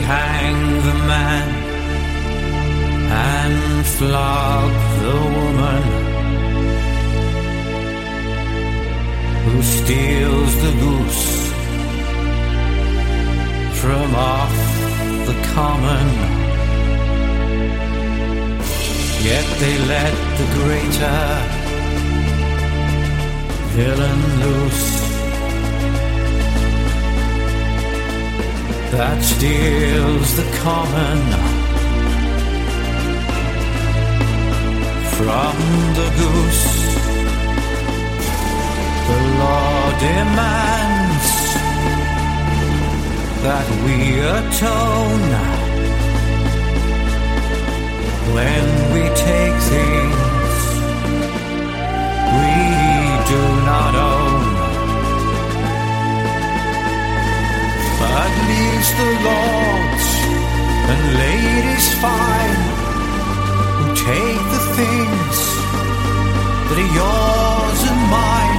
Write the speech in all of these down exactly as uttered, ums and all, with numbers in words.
hang the man and flog the woman who steals the goose from off the common. Yet they let the greater villain loose that steals the common from the goose. The law demands that we atone when we take things we do not own, but leaves the lords and ladies fine who take the things that are yours and mine.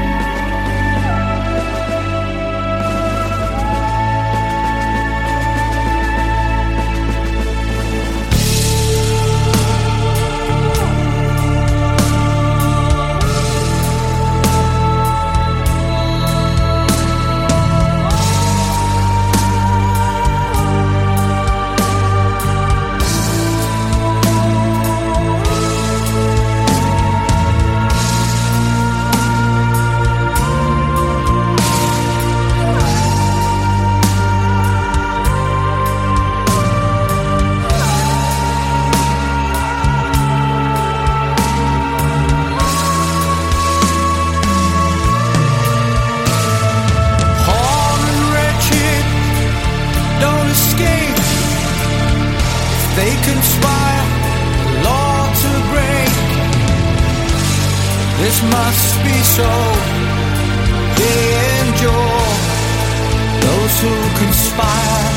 They conspire, law to break. This must be so. They endure. Those who conspire